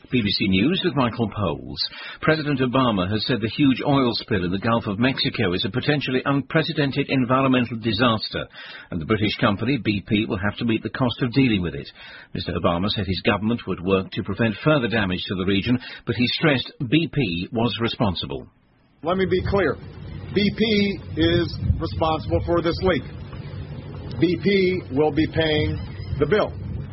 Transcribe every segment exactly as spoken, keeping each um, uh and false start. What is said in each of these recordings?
B B C News with Michael Poles. President Obama has said the huge oil spill in the Gulf of Mexico is a potentially unprecedented environmental disaster, and the British company B P will have to meet the cost of dealing with it. Mister Obama said his government would work to prevent further damage to the region, but he stressed B P was responsible. Let me be clear. B P is responsible for this leak. B P will be paying the bill.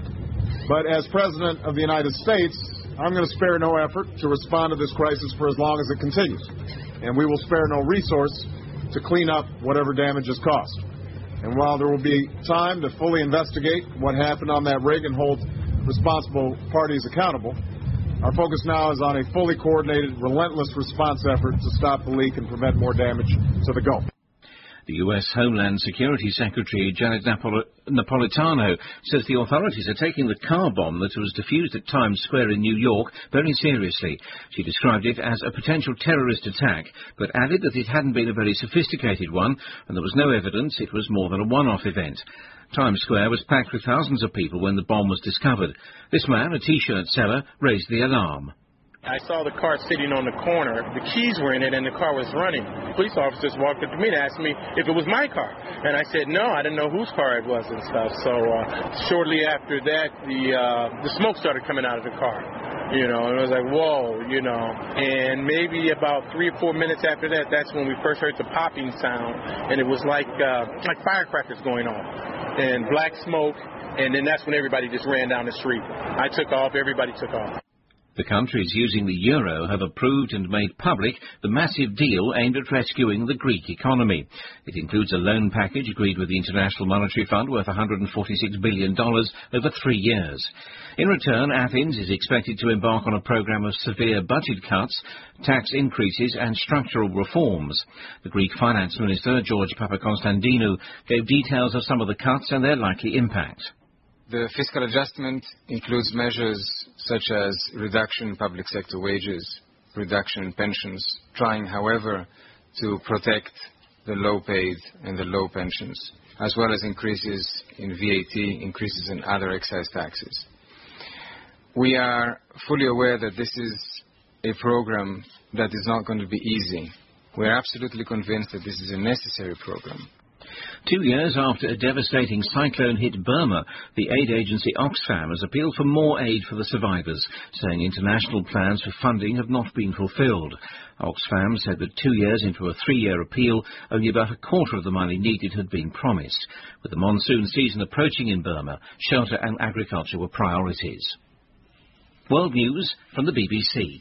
But as President of the United States, I'm going to spare no effort to respond to this crisis for as long as it continues. And we will spare no resource to clean up whatever damage is caused. And while there will be time to fully investigate what happened on that rig and hold responsible parties accountable, our focus now is on a fully coordinated, relentless response effort to stop the leak and prevent more damage to the Gulf. The U S Homeland Security Secretary Janet Napol- Napolitano says the authorities are taking the car bomb that was defused at Times Square in New York very seriously. She described it as a potential terrorist attack, but added that it hadn't been a very sophisticated one, and there was no evidence it was more than a one-off event. Times Square was packed with thousands of people when the bomb was discovered. This man, a T-shirt seller, raised the alarm. I saw the car sitting on the corner. The keys were in it, and the car was running. Police officers walked up to me and asked me if it was my car. And I said, no, I didn't know whose car it was and stuff. So uh, shortly after that, the uh, the smoke started coming out of the car. You know, and it was like, whoa, you know. And maybe about three or four minutes after that, that's when we first heard the popping sound. And it was like uh, like firecrackers going off and black smoke. And then that's when everybody just ran down the street. I took off. Everybody took off. The countries using the euro have approved and made public the massive deal aimed at rescuing the Greek economy. It includes a loan package agreed with the International Monetary Fund worth one hundred forty-six billion dollars over three years. In return, Athens is expected to embark on a program of severe budget cuts, tax increases and structural reforms. The Greek Finance Minister, George Papakonstantinou, gave details of some of the cuts and their likely impact. The fiscal adjustment includes measures such as reduction in public sector wages, reduction in pensions, trying, however, to protect the low-paid and the low pensions, as well as increases in V A T, increases in other excise taxes. We are fully aware that this is a program that is not going to be easy. We are absolutely convinced that this is a necessary program. Two years after a devastating cyclone hit Burma, the aid agency Oxfam has appealed for more aid for the survivors, saying international plans for funding have not been fulfilled. Oxfam said that two years into a three-year appeal, only about a quarter of the money needed had been promised. With the monsoon season approaching in Burma, shelter and agriculture were priorities. World News from the B B C.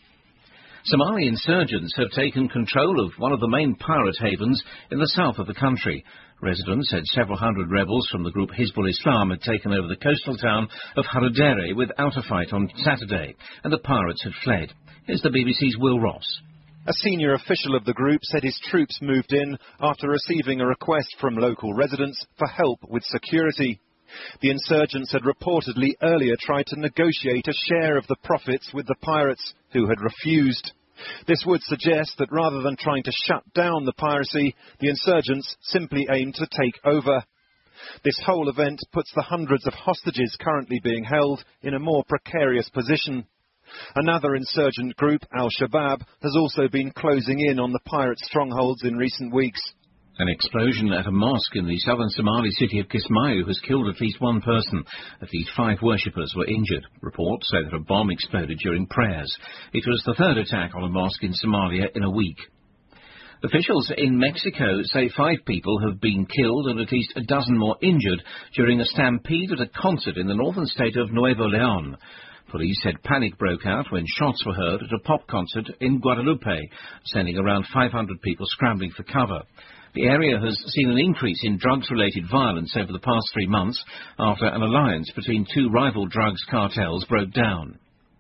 Somali insurgents have taken control of one of the main pirate havens in the south of the country. Residents said several hundred rebels from the group Hizbul Islam had taken over the coastal town of Haradere without a fight on Saturday, and the pirates had fled. Here's the B B C's Will Ross. A senior official of the group said his troops moved in after receiving a request from local residents for help with security. The insurgents had reportedly earlier tried to negotiate a share of the profits with the pirates, who had refused. This would suggest that rather than trying to shut down the piracy, the insurgents simply aim to take over. This whole event puts the hundreds of hostages currently being held in a more precarious position. Another insurgent group, Al-Shabaab, has also been closing in on the pirate strongholds in recent weeks. An explosion at a mosque in the southern Somali city of Kismayo has killed at least one person. At least five worshippers were injured. Reports say that a bomb exploded during prayers. It was the third attack on a mosque in Somalia in a week. Officials in Mexico say five people have been killed and at least a dozen more injured during a stampede at a concert in the northern state of Nuevo León. Police said panic broke out when shots were heard at a pop concert in Guadalupe, sending around five hundred people scrambling for cover. The area has seen an increase in drugs-related violence over the past three months after an alliance between two rival drugs cartels broke down.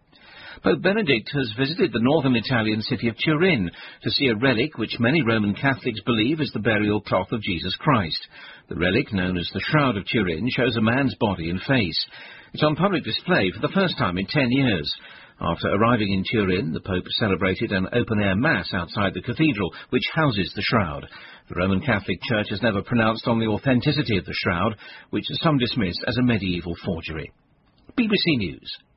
Pope Benedict has visited the northern Italian city of Turin to see a relic which many Roman Catholics believe is the burial cloth of Jesus Christ. The relic, known as the Shroud of Turin, shows a man's body and face. It's on public display for the first time in ten years. After arriving in Turin, the Pope celebrated an open-air mass outside the cathedral, which houses the shroud. The Roman Catholic Church has never pronounced on the authenticity of the shroud, which some dismiss as a medieval forgery. B B C News.